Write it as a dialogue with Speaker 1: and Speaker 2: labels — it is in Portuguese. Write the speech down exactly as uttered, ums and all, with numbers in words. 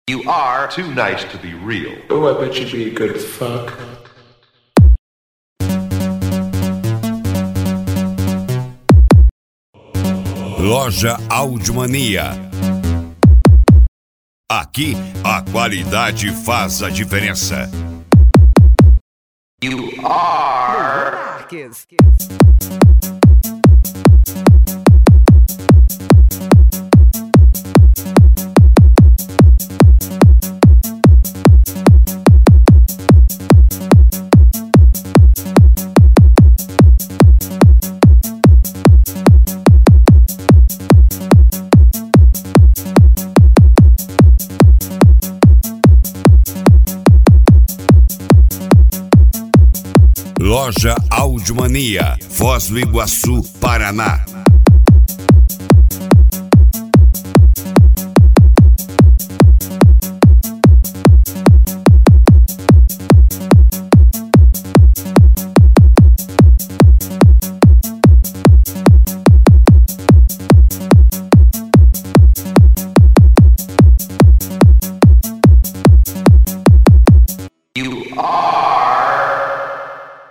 Speaker 1: You are too nice to be real.
Speaker 2: Oh, I bet you'd be a good fuck.
Speaker 3: Loja Audiomania. Aqui, a qualidade faz a diferença.
Speaker 1: You are...
Speaker 3: Loja Audiomania, Foz do Iguaçu, Paraná.
Speaker 1: You are...